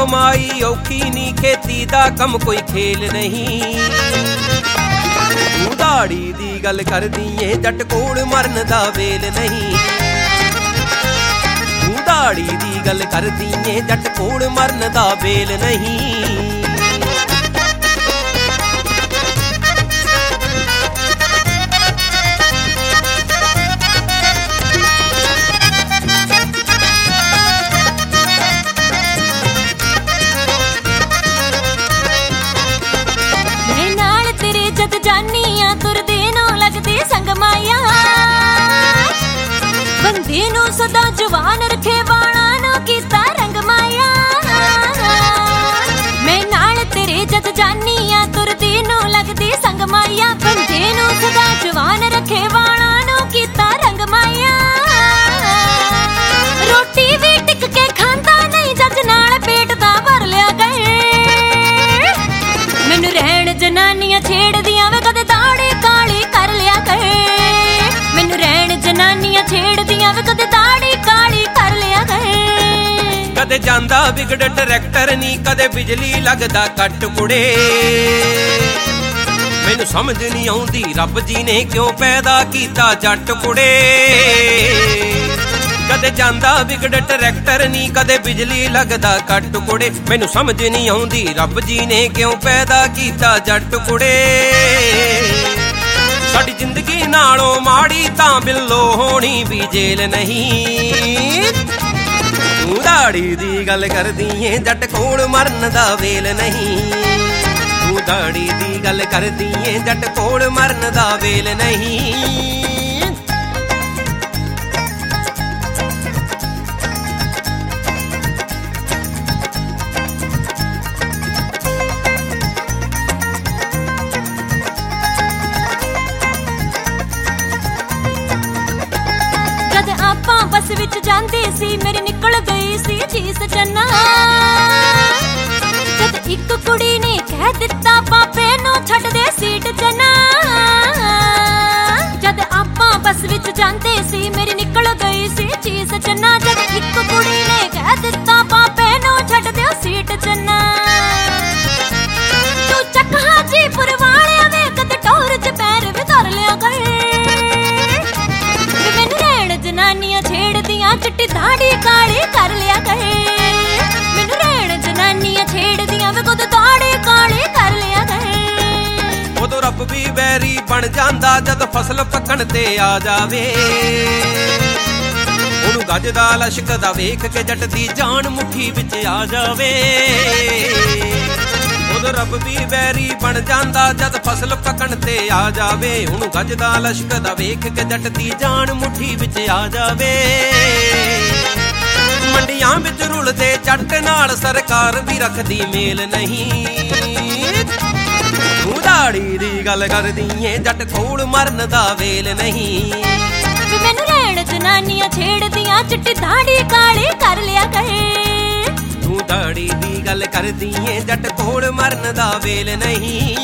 कमाई औखी नी, खेती दा कम कोई खेल नहीं। तू दाड़ी दी गल करदी ऐ, जट कोल मरन दा वेल नहीं। तू दाड़ी दी गल करदी ऐ, जट कोल मरन दा वेल नहीं। बंदी नू सदा जवान रखे, वाला नू कीता रंग माया। मैं नाल तेरे जद जानी आ, तुरदी नू लगदी संग माया। बंदी नू सदा जवान रखे, वाला नू कीता रंग माया। रोटी भी टिक के खांदा नहीं, जज नाल पेट दा भर लिया गए। मैनू रहन जनानियां छेड़दियां वे, कदे दाड़ी काली कर लिया गए। मैनू रहन जनानियां छेड़दियां वे, कदे दाड़ी काली कर लिया गए। कदे जांदा बिगड़ ट्रैक्टर नी, कदे बिजली लगदा कट कुड़े। मैनू समझ नहीं आउंदी रब जी ने क्यों पैदा कीता जट कुड़े। कदे जांदा बिगड़ ट्रैक्टर नी, कदे बिजली लगदा कट कुड़े। मैनू समझ नहीं आउंदी रब जी ने क्यों पैदा कीता जट कुड़े। साडी जिंदगी नालों माड़ी तां बिल्लो होनी भी जेल नहीं। तू दाड़ी दी गल करदी ऐ, जट कोल मरन दा वेल नहीं। तू दाड़ी दी गल करदी ऐ, जट कोल मरन दा वेल नहीं। बस विच जांदी सी, मेरी निकल गई सी चीस चन्ना। जद इक कुड़ी ने कह दिता, पापे नू छड्ड दे सीट चन्ना। जद आपां बस विच जांदे सी, मेरी निकल गई सी चीस चन्ना। जद इक कुड़ी ने कह दिता, पापे नू छड्ड दे सीट चन्ना। तू चक हाजीपुर वालिया वे, कद टोर च पैर भी धर लिया गए। जनानियां छेड़दियां, चिट्टी दाड़ी काली कर लिया गए। मैनू रहन जनानियां छेड़दियां वे, खुद दाड़ी काली कर लिया गए। उदों रब भी बैरी बन जांदा, जद फसल पकण ते आ जावे। ओनू गज दा लश्कदा वेख के, जट दी जान मुट्ठी विच आ जावे। रब भी बैरी बन जांदा, जद फसल पकण ते आ जावे। हुण गज दा लश्कदा वेख के, जट दी जान मुट्ठी विच आ जावे। मंडियां विच रुलदे जट नाल, सरकार भी रखदी मेल नहीं। तू दाड़ी दी गल करदी ऐ, जट कोल मरन दा वेल नहीं। मैनू रहन जनानियां छेड़दियां, चिट्टी दाड़ी काली कर लिया गए। तू दाड़ी दी गल करदी ऐ, जट कोल मरन दा वेल नहीं।